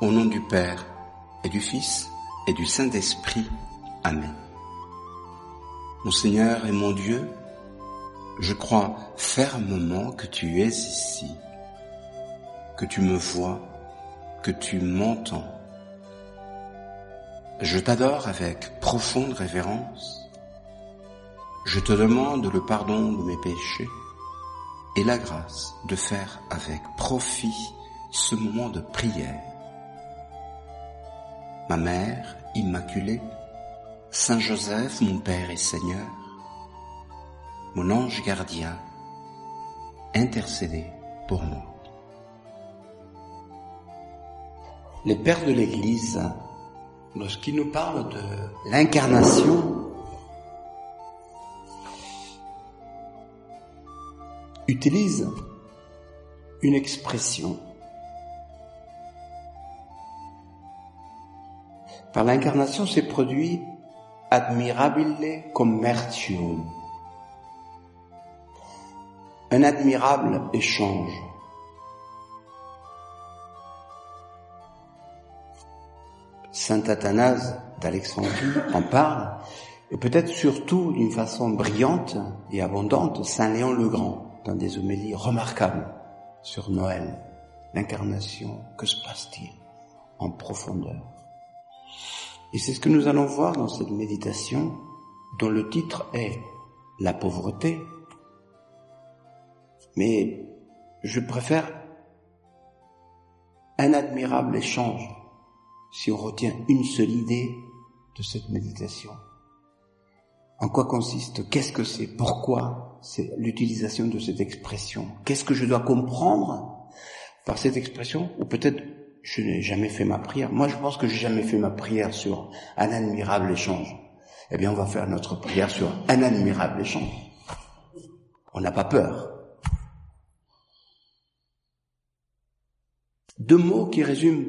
Au nom du Père, et du Fils, et du Saint-Esprit. Amen. Mon Seigneur et mon Dieu, je crois fermement que tu es ici, que tu me vois, que tu m'entends. Je t'adore avec profonde révérence. Je te demande le pardon de mes péchés et la grâce de faire avec profit ce moment de prière. Ma Mère immaculée, Saint Joseph, mon Père et Seigneur, mon ange gardien, intercédez pour moi. Les pères de l'Église, lorsqu'ils nous parlent de l'incarnation, utilisent une expression. Par l'incarnation s'est produit admirabile commertium, un admirable échange. Saint Athanase d'Alexandrie en parle, et peut-être surtout d'une façon brillante et abondante, Saint Léon le Grand, dans des homélies remarquables sur Noël. L'incarnation, que se passe-t-il en profondeur? Et c'est ce que nous allons voir dans cette méditation, dont le titre est « La pauvreté ». Mais je préfère un admirable échange, si on retient une seule idée de cette méditation. En quoi consiste? Qu'est-ce que c'est? Pourquoi c'est l'utilisation de cette expression? Qu'est-ce que je dois comprendre par cette expression? Ou peut-être je n'ai jamais fait ma prière. Moi, je pense que j'ai jamais fait ma prière sur un admirable échange. Eh bien, on va faire notre prière sur un admirable échange. On n'a pas peur. Deux mots qui résument,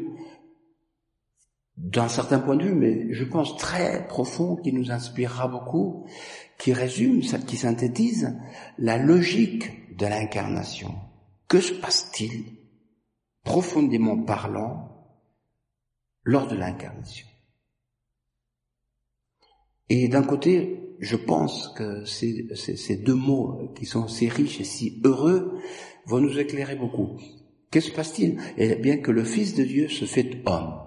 d'un certain point de vue, mais je pense très profond, qui nous inspirera beaucoup, qui résume, qui synthétise la logique de l'incarnation. Que se passe-t-il, profondément parlant, lors de l'incarnation? Et d'un côté, je pense que ces deux mots qui sont si riches et si heureux vont nous éclairer beaucoup. Que se passe-t-il? Eh bien que le Fils de Dieu se fait homme,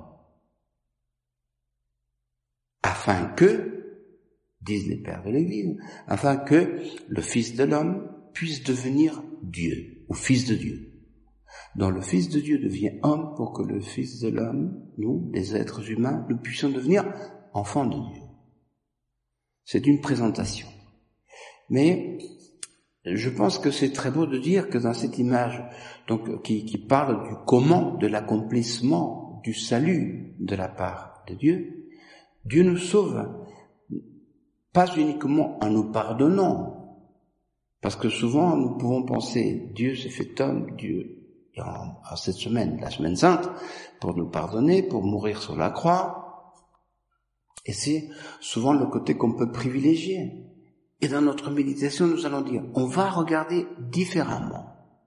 afin que, disent les pères de l'Église, afin que le Fils de l'homme puisse devenir Dieu, ou Fils de Dieu. Donc le Fils de Dieu devient homme pour que le Fils de l'homme, nous, les êtres humains, nous puissions devenir enfants de Dieu. C'est une présentation. Mais je pense que c'est très beau de dire que dans cette image, donc qui parle du comment, de l'accomplissement du salut de la part de Dieu, Dieu nous sauve pas uniquement en nous pardonnant, parce que souvent nous pouvons penser Dieu s'est fait homme, Dieu en cette semaine, la semaine sainte, pour nous pardonner, pour mourir sur la croix, et c'est souvent le côté qu'on peut privilégier. Et dans notre méditation, nous allons dire, on va regarder différemment.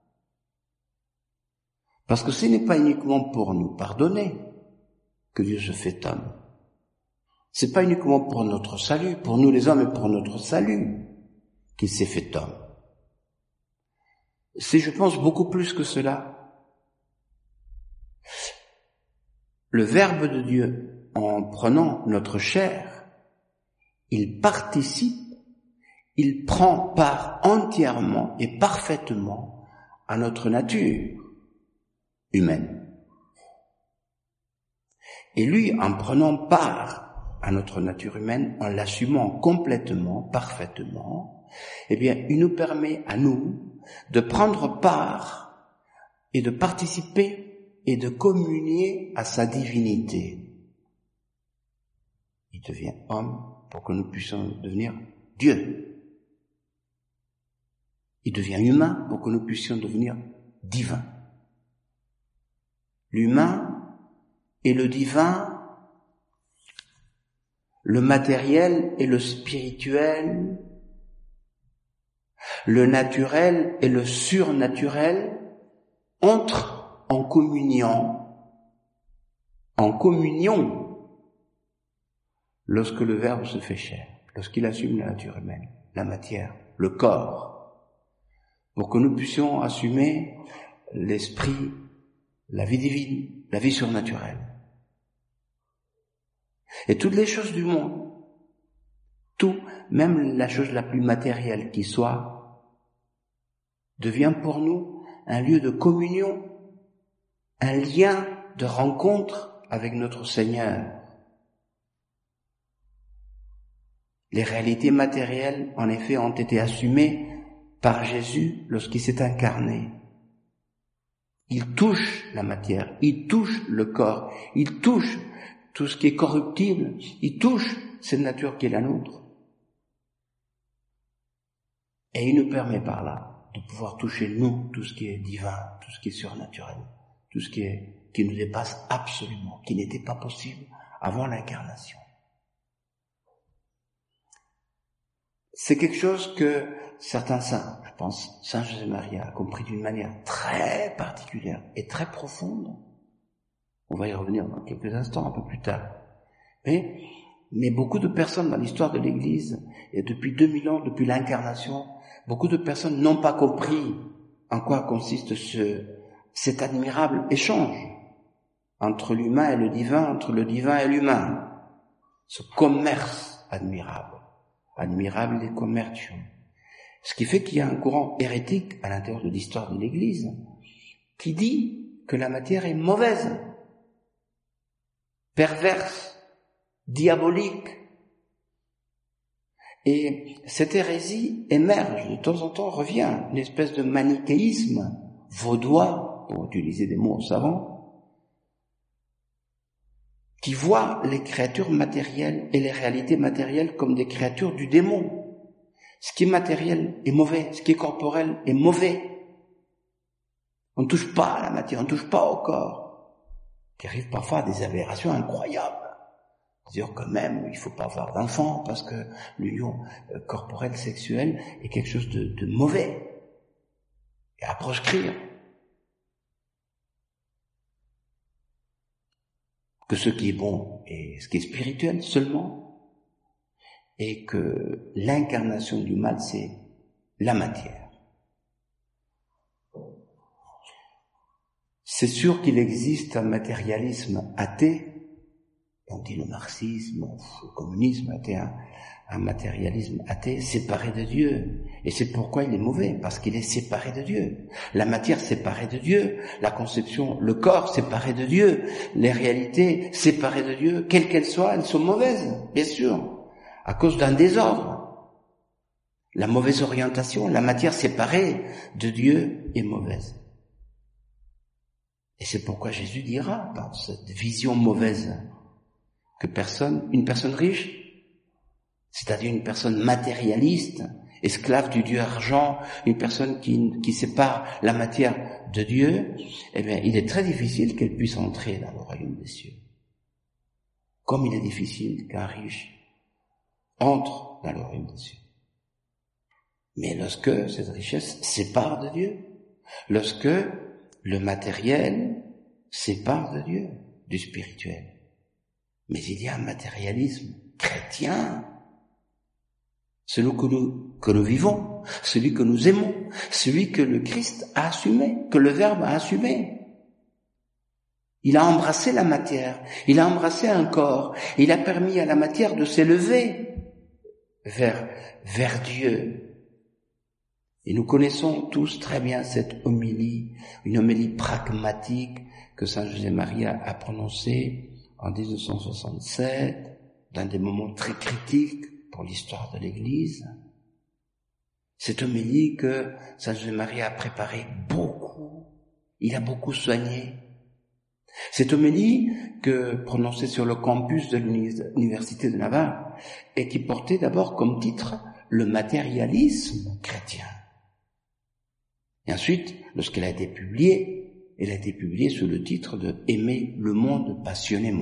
Parce que ce n'est pas uniquement pour nous pardonner que Dieu se fait homme. C'est pas uniquement pour notre salut, pour nous les hommes et pour notre salut qu'il s'est fait homme. C'est, je pense, beaucoup plus que cela. Le Verbe de Dieu, en prenant notre chair, il participe, il prend part entièrement et parfaitement à notre nature humaine. Et lui, en prenant part à notre nature humaine, en l'assumant complètement, parfaitement, eh bien, il nous permet à nous de prendre part et de participer et de communier à sa divinité. Il devient homme pour que nous puissions devenir Dieu. Il devient humain pour que nous puissions devenir divins. L'humain et le divin, le matériel et le spirituel, le naturel et le surnaturel entrent en communion en communion lorsque le Verbe se fait chair, lorsqu'il assume la nature humaine, la matière, le corps, pour que nous puissions assumer l'esprit, la vie divine, la vie surnaturelle. Et toutes les choses du monde, tout, même la chose la plus matérielle qui soit, devient pour nous un lieu de communion, un lien de rencontre avec notre Seigneur. Les réalités matérielles, en effet, ont été assumées par Jésus lorsqu'il s'est incarné. Il touche la matière, il touche le corps, il touche tout ce qui est corruptible, il touche cette nature qui est la nôtre. Et il nous permet par là de pouvoir toucher nous tout ce qui est divin, tout ce qui est surnaturel, tout ce qui nous dépasse absolument, qui n'était pas possible avant l'incarnation. C'est quelque chose que certains saints, je pense Saint José-Marie a compris d'une manière très particulière et très profonde. On va y revenir dans quelques instants, un peu plus tard. Mais beaucoup de personnes dans l'histoire de l'Église, et depuis 2000 ans, depuis l'incarnation, beaucoup de personnes n'ont pas compris en quoi consiste cet admirable échange entre l'humain et le divin, entre le divin et l'humain. Ce commerce admirable des commerciaux. Ce qui fait qu'il y a un courant hérétique à l'intérieur de l'histoire de l'Église qui dit que la matière est mauvaise, perverse, diabolique. Et cette hérésie émerge, de temps en temps revient, une espèce de manichéisme vaudois, pour utiliser des mots savants, qui voit les créatures matérielles et les réalités matérielles comme des créatures du démon. Ce qui est matériel est mauvais, ce qui est corporel est mauvais. On ne touche pas à la matière, on ne touche pas au corps. Il arrive parfois à des aberrations incroyables. C'est-à-dire que même, il ne faut pas avoir d'enfants parce que l'union corporelle, sexuelle est quelque chose de mauvais et à proscrire. Que ce qui est bon est ce qui est spirituel seulement, et que l'incarnation du mal, c'est la matière. C'est sûr qu'il existe un matérialisme athée. On dit le marxisme, le communisme était un matérialisme athée séparé de Dieu. Et c'est pourquoi il est mauvais, parce qu'il est séparé de Dieu. La matière séparée de Dieu, la conception, le corps séparé de Dieu, les réalités séparées de Dieu, quelles qu'elles soient, elles sont mauvaises, bien sûr, à cause d'un désordre. La mauvaise orientation, la matière séparée de Dieu est mauvaise. Et c'est pourquoi Jésus dira, dans cette vision mauvaise, que une personne riche, c'est-à-dire une personne matérialiste, esclave du Dieu argent, une personne qui sépare la matière de Dieu, eh bien, il est très difficile qu'elle puisse entrer dans le royaume des cieux. Comme il est difficile qu'un riche entre dans le royaume des cieux. Mais lorsque cette richesse sépare de Dieu, lorsque le matériel sépare de Dieu, du spirituel, mais il y a un matérialisme chrétien, celui que nous vivons, celui que nous aimons, celui que le Christ a assumé, que le Verbe a assumé. Il a embrassé la matière, il a embrassé un corps, il a permis à la matière de s'élever vers Dieu. Et nous connaissons tous très bien cette homélie, une homélie pragmatique que Saint José-Marie a prononcée en 1967, dans des moments très critiques pour l'histoire de l'Église. Cette homélie que Saint José-Marie a préparée beaucoup, il a beaucoup soigné. Cette homélie que prononcée sur le campus de l'Université de Navarre et qui portait d'abord comme titre le matérialisme chrétien. Et ensuite, lorsqu'elle a été publiée, elle a été publiée sous le titre de « Aimer le monde passionnément ».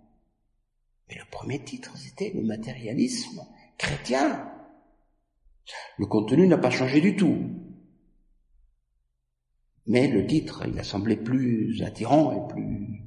Mais le premier titre, c'était le matérialisme chrétien. Le contenu n'a pas changé du tout. Mais le titre, il a semblé plus attirant et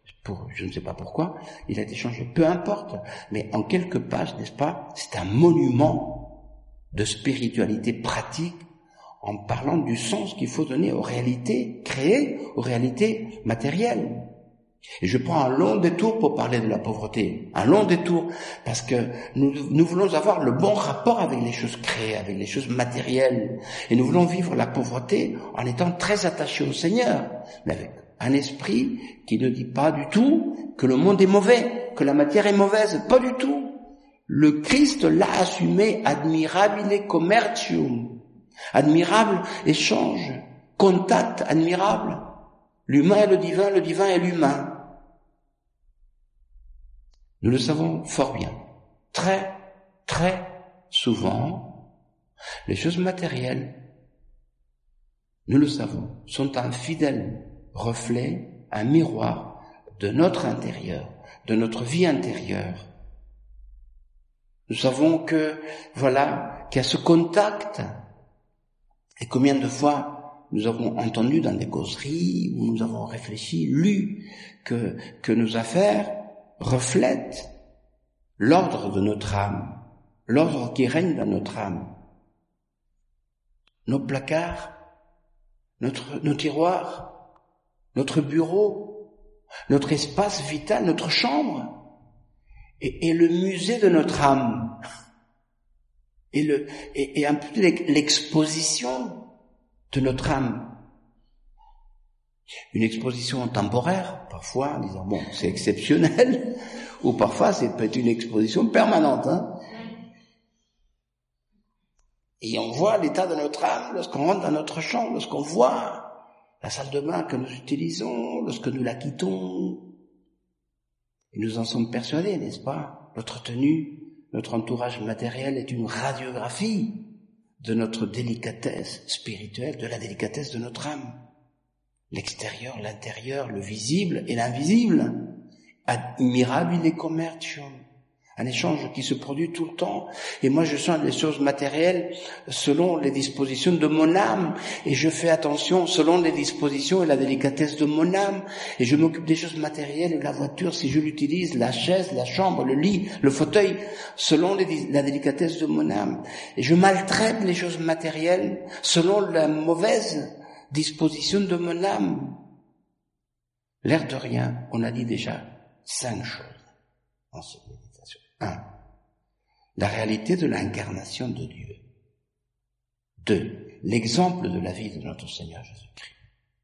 je ne sais pas pourquoi, il a été changé. Peu importe, mais en quelques pages, n'est-ce pas, c'est un monument de spiritualité pratique en parlant du sens qu'il faut donner aux réalités créées, aux réalités matérielles. Et je prends un long détour pour parler de la pauvreté, un long détour, parce que nous voulons avoir le bon rapport avec les choses créées, avec les choses matérielles, et nous voulons vivre la pauvreté en étant très attachés au Seigneur, mais avec un esprit qui ne dit pas du tout que le monde est mauvais, que la matière est mauvaise, pas du tout. Le Christ l'a assumé, admirabile commercium, admirable échange, contact admirable, l'humain et le divin et l'humain. Nous le savons fort bien. Très, très souvent, les choses matérielles, nous le savons, sont un fidèle reflet, un miroir de notre intérieur, de notre vie intérieure. Nous savons que, voilà, qu'il y a ce contact. Et combien de fois nous avons entendu dans des causeries, où nous avons réfléchi, lu, que nos affaires reflètent l'ordre de notre âme, l'ordre qui règne dans notre âme. Nos placards, nos tiroirs, notre bureau, notre espace vital, notre chambre, et le musée de notre âme, et un peu l'exposition de notre âme. Une exposition temporaire, parfois, en disant, bon, c'est exceptionnel, ou parfois, c'est peut-être une exposition permanente, hein. Et on voit l'état de notre âme lorsqu'on rentre dans notre chambre, lorsqu'on voit la salle de bain que nous utilisons, lorsque nous la quittons. Et nous en sommes persuadés, n'est-ce pas? Notre tenue, notre entourage matériel est une radiographie de notre délicatesse spirituelle, de la délicatesse de notre âme. L'extérieur, l'intérieur, le visible et l'invisible. Admirabile commercium. Un échange qui se produit tout le temps. Et moi, je sens les choses matérielles selon les dispositions de mon âme. Et je fais attention selon les dispositions et la délicatesse de mon âme. Et je m'occupe des choses matérielles, la voiture, si je l'utilise, la chaise, la chambre, le lit, le fauteuil, selon la délicatesse de mon âme. Et je maltraite les choses matérielles selon la mauvaise disposition de mon âme. L'air de rien, on a dit déjà 5 choses en cette méditation. 1. La réalité de l'incarnation de Dieu. 2. L'exemple de la vie de notre Seigneur Jésus-Christ.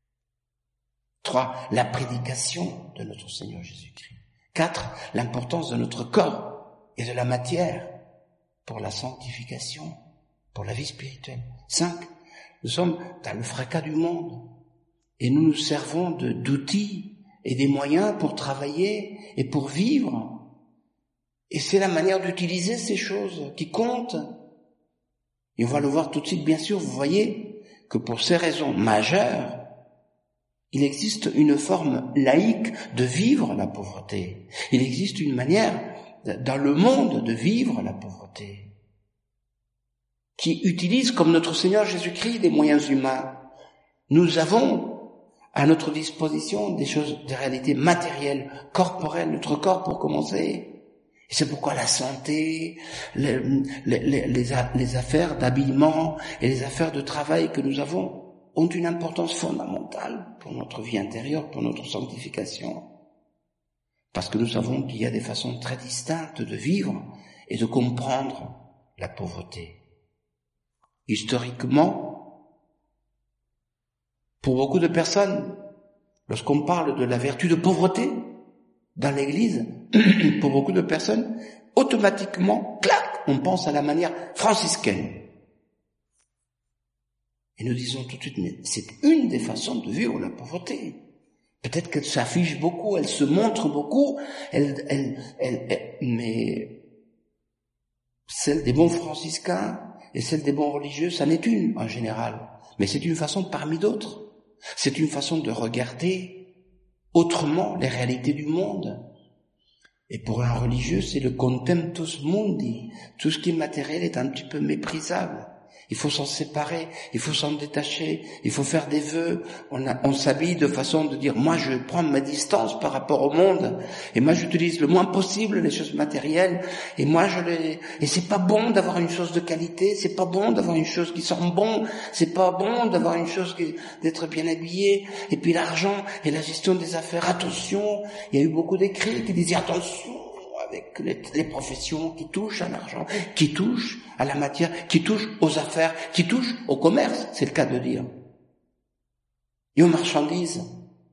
3. La prédication de notre Seigneur Jésus-Christ. 4. L'importance de notre corps et de la matière pour la sanctification, pour la vie spirituelle. 5. Nous sommes dans le fracas du monde et nous nous servons d'outils et des moyens pour travailler et pour vivre. Et c'est la manière d'utiliser ces choses qui comptent. Et on va le voir tout de suite, bien sûr, vous voyez que pour ces raisons majeures, il existe une forme laïque de vivre la pauvreté. Il existe une manière dans le monde de vivre la pauvreté qui utilise comme notre Seigneur Jésus-Christ des moyens humains. Nous avons à notre disposition des choses, des réalités matérielles, corporelles, notre corps pour commencer. Et c'est pourquoi la santé, les affaires d'habillement et les affaires de travail que nous avons ont une importance fondamentale pour notre vie intérieure, pour notre sanctification. Parce que nous savons qu'il y a des façons très distinctes de vivre et de comprendre la pauvreté. Historiquement, pour beaucoup de personnes, lorsqu'on parle de la vertu de pauvreté dans l'Église, pour beaucoup de personnes, automatiquement, clac, on pense à la manière franciscaine. Et nous disons tout de suite, mais c'est une des façons de vivre la pauvreté. Peut-être qu'elle s'affiche beaucoup, elle se montre beaucoup, mais celle des bons franciscains et celle des bons religieux, ça n'est une en général. Mais c'est une façon parmi d'autres. C'est une façon de regarder autrement les réalités du monde. Et pour un religieux, c'est le contemptus mundi. Tout ce qui est matériel est un petit peu méprisable. Il faut s'en séparer, il faut s'en détacher, il faut faire des vœux. On s'habille de façon de dire, moi je prends ma distance par rapport au monde, et moi j'utilise le moins possible les choses matérielles, et c'est pas bon d'avoir une chose de qualité, c'est pas bon d'avoir une chose qui sent bon, c'est pas bon d'avoir une chose d'être bien habillé, et puis l'argent et la gestion des affaires, attention, il y a eu beaucoup d'écrits qui disaient attention, avec les professions qui touchent à l'argent, qui touchent à la matière, qui touchent aux affaires, qui touchent au commerce, c'est le cas de dire, et aux marchandises.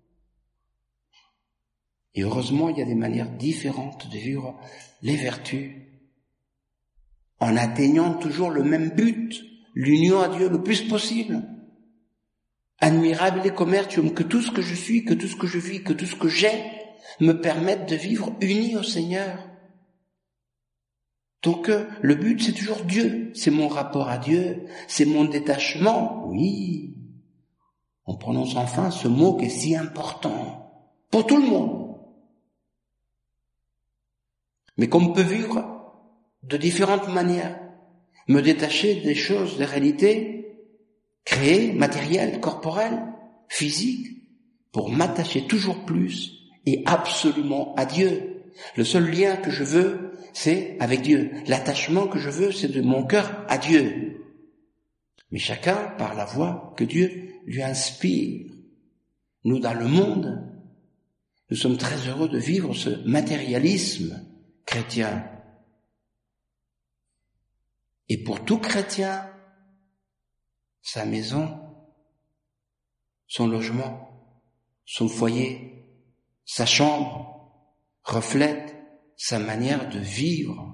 Et heureusement, il y a des manières différentes de vivre les vertus, en atteignant toujours le même but, l'union à Dieu le plus possible. Admirable est commercium, que tout ce que je suis, que tout ce que je vis, que tout ce que j'ai, me permettent de vivre unis au Seigneur. Donc le but c'est toujours Dieu, c'est mon rapport à Dieu, c'est mon détachement, oui. On prononce enfin ce mot qui est si important pour tout le monde. Mais qu'on peut vivre de différentes manières, me détacher des choses, des réalités créées, matérielles, corporelles, physiques, pour m'attacher toujours plus et absolument à Dieu. Le seul lien que je veux, c'est avec Dieu. L'attachement que je veux, c'est de mon cœur à Dieu. Mais chacun par la voie que Dieu lui inspire. Nous, dans le monde, nous sommes très heureux de vivre ce matérialisme chrétien. Et pour tout chrétien, sa maison, son logement, son foyer, sa chambre reflète sa manière de vivre.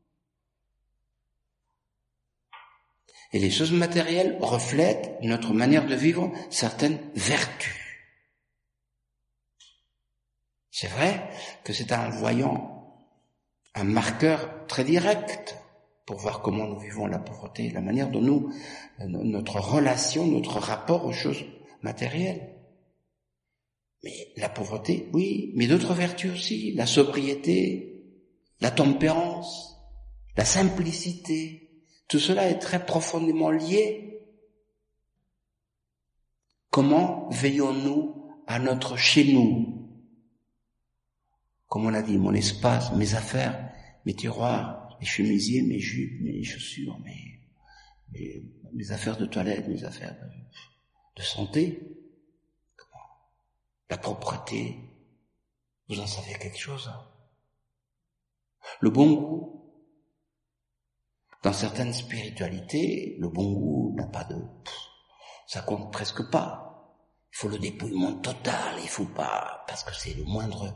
Et les choses matérielles reflètent notre manière de vivre certaines vertus. C'est vrai que c'est un voyant, un marqueur très direct pour voir comment nous vivons la pauvreté, la manière dont notre relation, notre rapport aux choses matérielles. Mais la pauvreté, oui, mais d'autres vertus aussi, la sobriété, la tempérance, la simplicité, tout cela est très profondément lié. Comment veillons-nous à notre chez nous? Comme on a dit, mon espace, mes affaires, mes tiroirs, mes chemisiers, mes jupes, mes chaussures, mes affaires de toilette, mes affaires de santé. La propreté, vous en savez quelque chose, hein? Le bon goût. Dans certaines spiritualités, le bon goût n'a pas ça compte presque pas. Il faut le dépouillement total, il faut pas, parce que c'est le moindre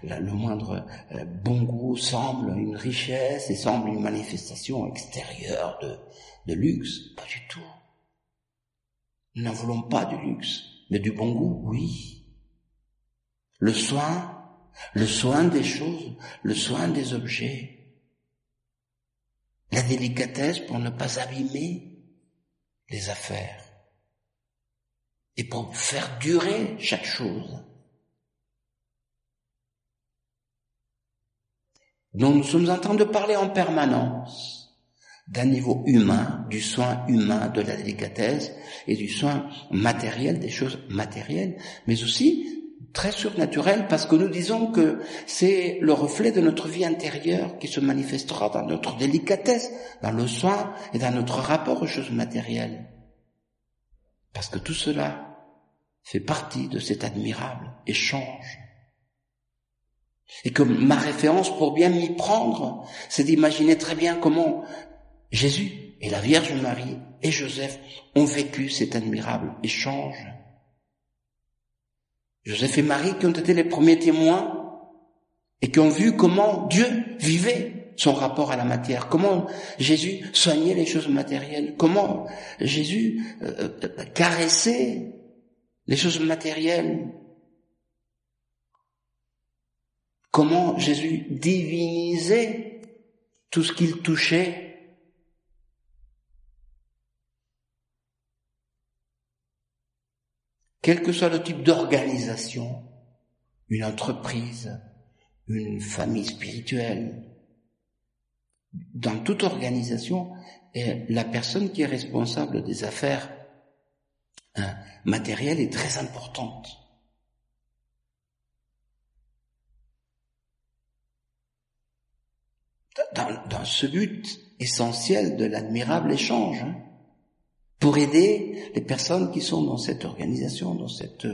bon goût semble une richesse et semble une manifestation extérieure de luxe. Pas du tout. Nous n'en voulons pas du luxe, mais du bon goût, oui. Le soin des choses, le soin des objets, la délicatesse pour ne pas abîmer les affaires et pour faire durer chaque chose. Donc nous sommes en train de parler en permanence d'un niveau humain, du soin humain, de la délicatesse et du soin matériel, des choses matérielles, mais aussi très surnaturel, parce que nous disons que c'est le reflet de notre vie intérieure qui se manifestera dans notre délicatesse, dans le soin et dans notre rapport aux choses matérielles. Parce que tout cela fait partie de cet admirable échange. Et que ma référence pour bien m'y prendre, c'est d'imaginer très bien comment Jésus et la Vierge Marie et Joseph ont vécu cet admirable échange. Joseph et Marie qui ont été les premiers témoins et qui ont vu comment Dieu vivait son rapport à la matière, comment Jésus soignait les choses matérielles, comment Jésus caressait les choses matérielles, comment Jésus divinisait tout ce qu'il touchait. Quel que soit le type d'organisation, une entreprise, une famille spirituelle, dans toute organisation, la personne qui est responsable des affaires matérielles est très importante. Dans ce but essentiel de l'admirable échange, pour aider les personnes qui sont dans cette organisation, dans cette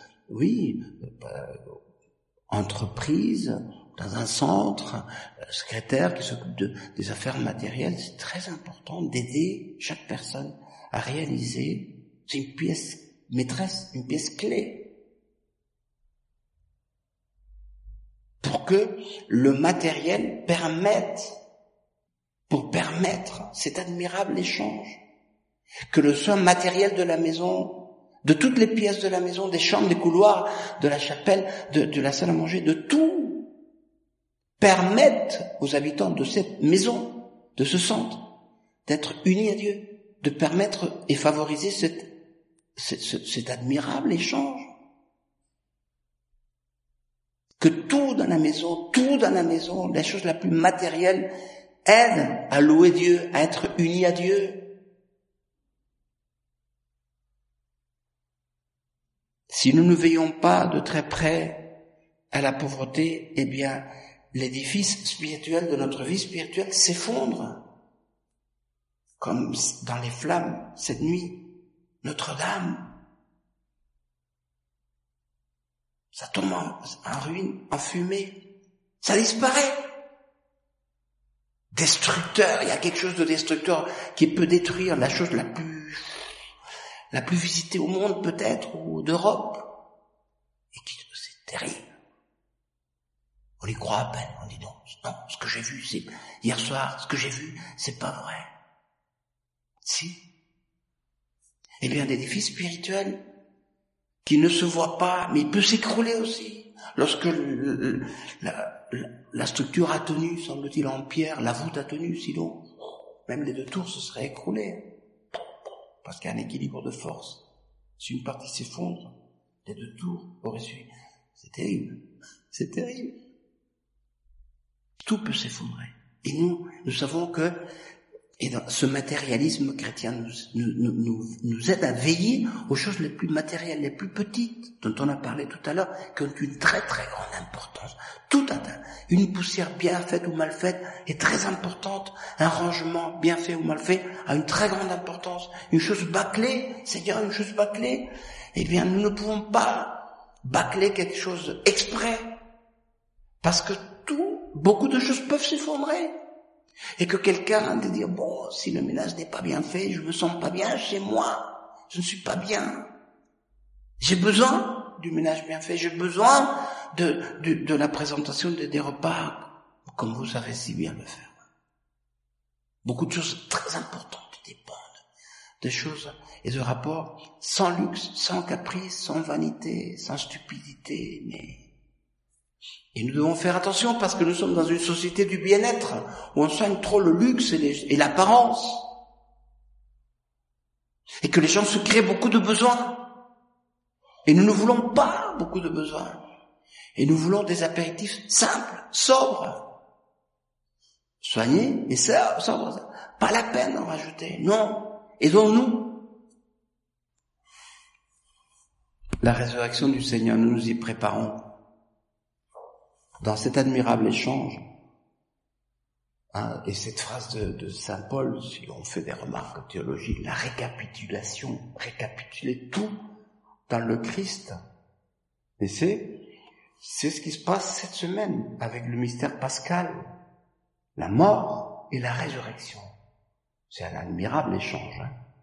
entreprise, dans un centre, secrétaire qui s'occupe des affaires matérielles. C'est très important d'aider chaque personne à réaliser. C'est une pièce maîtresse, une pièce clé, pour que le matériel permette cet admirable échange. Que le soin matériel de la maison, de toutes les pièces de la maison, des chambres, des couloirs, de la chapelle, de la salle à manger, de tout, permettent aux habitants de cette maison, de ce centre, d'être unis à Dieu, de permettre et favoriser cet admirable échange. Que tout dans la maison, la chose la plus matérielle, aide à louer Dieu, à être unis à Dieu. Si nous ne veillons pas de très près à la pauvreté, eh bien, l'édifice spirituel de notre vie spirituelle s'effondre. Comme dans les flammes cette nuit, Notre-Dame. Ça tombe en ruine, en fumée. Ça disparaît. Destructeur, il y a quelque chose de destructeur qui peut détruire la chose la plus visitée au monde peut-être, ou d'Europe. Et c'est terrible. On y croit à peine, on dit non, ce que j'ai vu, c'est hier soir, ce que j'ai vu, c'est pas vrai. Si. Eh bien, l'édifice spirituel, qui ne se voit pas, mais il peut s'écrouler aussi. Lorsque la structure a tenu, semble-t-il, en pierre, la voûte a tenu, sinon, même les deux tours se seraient écroulées. Parce qu'il y a un équilibre de force. Si une partie s'effondre, les deux tours auraient suivi. C'est terrible. C'est terrible. Tout peut s'effondrer. Et nous savons que, et dans ce matérialisme chrétien nous aide à veiller aux choses les plus matérielles, les plus petites, dont on a parlé tout à l'heure, qui ont une très très grande importance. Tout atteint. Une poussière bien faite ou mal faite est très importante. Un rangement bien fait ou mal fait a une très grande importance. Une chose bâclée, c'est-à-dire une chose bâclée, eh bien nous ne pouvons pas bâcler quelque chose exprès. Parce que beaucoup de choses peuvent s'effondrer. Et que quelqu'un a de dire, bon, si le ménage n'est pas bien fait, je me sens pas bien chez moi, je ne suis pas bien. J'ai besoin du ménage bien fait, j'ai besoin de la présentation des repas, comme vous savez si bien le faire. Beaucoup de choses très importantes dépendent de choses et de rapports sans luxe, sans caprice, sans vanité, sans stupidité, mais... Et nous devons faire attention parce que nous sommes dans une société du bien-être où on soigne trop le luxe et l'apparence. Et que les gens se créent beaucoup de besoins. Et nous ne voulons pas beaucoup de besoins. Et nous voulons des apéritifs simples, sobres. Soignés et sobres. Pas la peine d'en rajouter. Non. Aidons-nous. La résurrection du Seigneur, nous nous y préparons. Dans cet admirable échange, et cette phrase de saint Paul, si on fait des remarques théologiques, la récapitulation, récapituler tout dans le Christ. Et c'est ce qui se passe cette semaine avec le mystère pascal, la mort et la résurrection. C'est un admirable échange.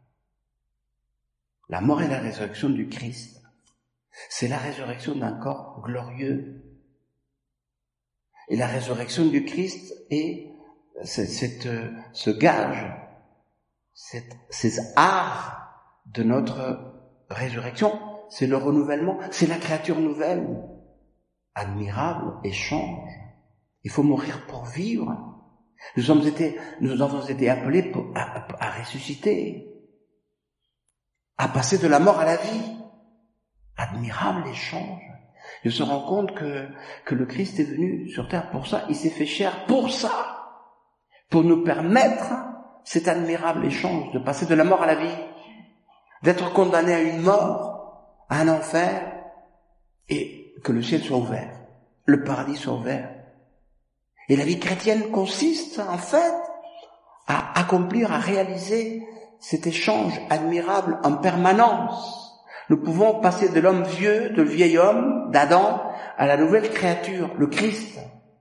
La mort et la résurrection du Christ, c'est la résurrection d'un corps glorieux. Et la résurrection du Christ est ce gage, ces arts de notre résurrection, c'est le renouvellement, c'est la créature nouvelle. Admirable échange. Il faut mourir pour vivre. Nous avons été appelés à ressusciter, à passer de la mort à la vie. Admirable échange. Je se rends compte que le Christ est venu sur terre pour ça, il s'est fait chair pour ça, pour nous permettre cet admirable échange de passer de la mort à la vie, d'être condamné à une mort, à un enfer, et que le ciel soit ouvert, le paradis soit ouvert. Et la vie chrétienne consiste, en fait, à accomplir, à réaliser cet échange admirable en permanence. Nous pouvons passer de l'homme vieux, de le vieil homme, d'Adam, à la nouvelle créature, le Christ,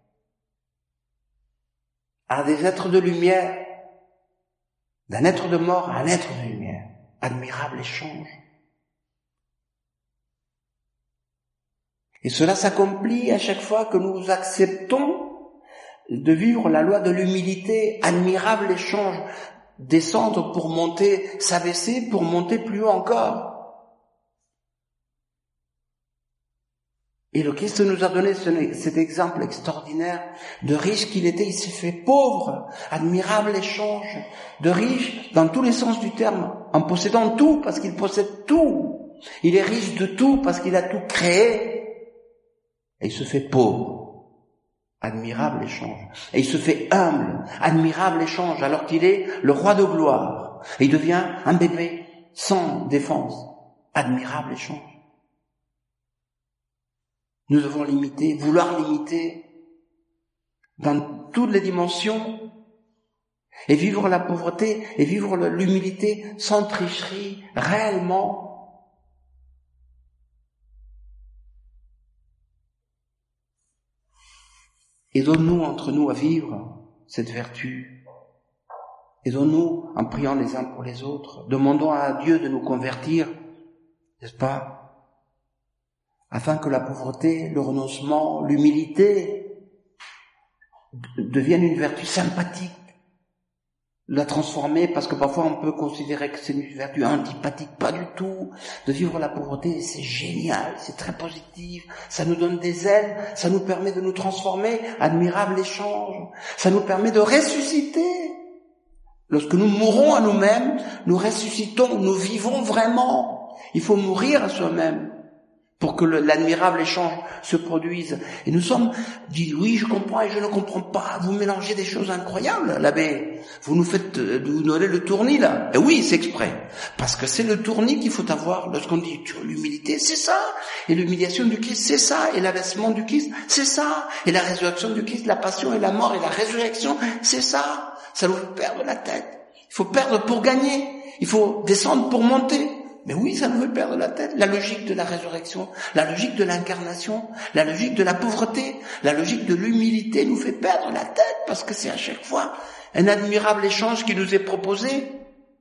à des êtres de lumière, d'un être de mort à un être de lumière. Admirable échange. Et cela s'accomplit à chaque fois que nous acceptons de vivre la loi de l'humilité. Admirable échange. Descendre pour monter, s'abaisser pour monter plus haut encore. Et le Christ nous a donné cet exemple extraordinaire de riche qu'il était, il s'est fait pauvre. Admirable échange. De riche dans tous les sens du terme, en possédant tout parce qu'il possède tout. Il est riche de tout parce qu'il a tout créé. Et il se fait pauvre. Admirable échange. Et il se fait humble. Admirable échange alors qu'il est le roi de gloire. Et il devient un bébé sans défense. Admirable échange. Nous devons l'imiter, vouloir l'imiter dans toutes les dimensions et vivre la pauvreté et vivre l'humilité sans tricherie, réellement. Aidons-nous entre nous à vivre cette vertu. Aidons-nous en priant les uns pour les autres. Demandons à Dieu de nous convertir, n'est-ce pas ? Afin que la pauvreté, le renoncement, l'humilité deviennent une vertu sympathique. La transformer, parce que parfois on peut considérer que c'est une vertu antipathique, pas du tout. De vivre la pauvreté, c'est génial, c'est très positif, ça nous donne des ailes, ça nous permet de nous transformer, admirable échange, ça nous permet de ressusciter. Lorsque nous mourons à nous-mêmes, nous ressuscitons, nous vivons vraiment. Il faut mourir à soi-même pour que l'admirable échange se produise. Et nous sommes dit, oui, je comprends et je ne comprends pas. Vous mélangez des choses incroyables, l'abbé. Vous nous donnez le tournis, là. Et oui, c'est exprès. Parce que c'est le tournis qu'il faut avoir lorsqu'on dit, l'humilité, c'est ça. Et l'humiliation du Christ, c'est ça. Et l'abaissement du Christ, c'est ça. Et la résurrection du Christ, la passion et la mort et la résurrection, c'est ça. Ça nous fait perdre la tête. Il faut perdre pour gagner. Il faut descendre pour monter. Mais oui, ça nous fait perdre la tête. La logique de la résurrection, la logique de l'incarnation, la logique de la pauvreté, la logique de l'humilité nous fait perdre la tête parce que c'est à chaque fois un admirable échange qui nous est proposé.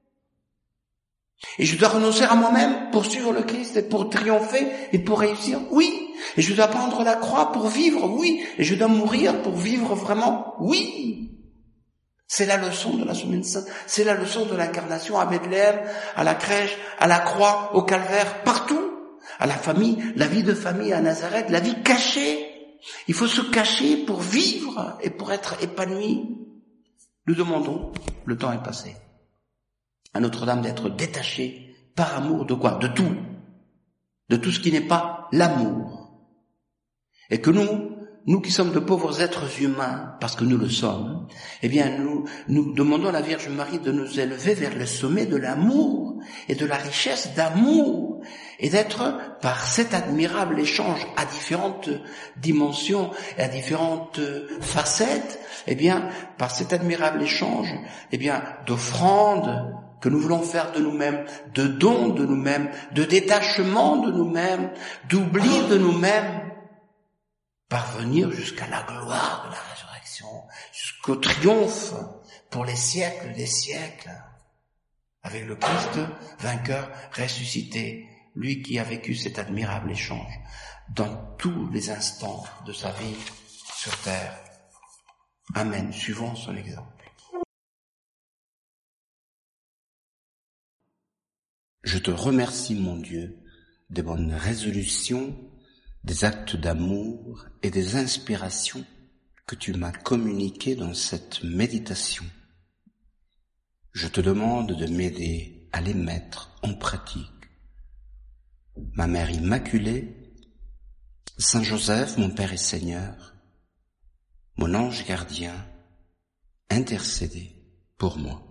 Et je dois renoncer à moi-même pour suivre le Christ et pour triompher et pour réussir. Oui. Et je dois prendre la croix pour vivre. Oui. Et je dois mourir pour vivre vraiment. Oui. C'est la leçon de la semaine sainte, c'est la leçon de l'incarnation à Bethléem, à la crèche, à la croix, au calvaire, partout, à la famille, la vie de famille à Nazareth, la vie cachée. Il faut se cacher pour vivre et pour être épanoui. Nous demandons, le temps est passé, à Notre-Dame d'être détachée par amour de quoi ? De tout ce qui n'est pas l'amour. Et que nous qui sommes de pauvres êtres humains, parce que nous le sommes, eh bien nous demandons à la Vierge Marie de nous élever vers le sommet de l'amour et de la richesse d'amour et d'être par cet admirable échange à différentes dimensions et à différentes facettes, eh bien par cet admirable échange, eh bien d'offrandes que nous voulons faire de nous-mêmes, de dons de nous-mêmes, de détachement de nous-mêmes, d'oubli de nous-mêmes, parvenir jusqu'à la gloire de la résurrection, jusqu'au triomphe pour les siècles des siècles, avec le Christ vainqueur ressuscité, lui qui a vécu cet admirable échange dans tous les instants de sa vie sur terre. Amen. Suivons son exemple. Je te remercie, mon Dieu, des bonnes résolutions, des actes d'amour et des inspirations que tu m'as communiquées dans cette méditation. Je te demande de m'aider à les mettre en pratique. Ma Mère Immaculée, Saint Joseph, mon Père et Seigneur, mon ange gardien, intercédez pour moi.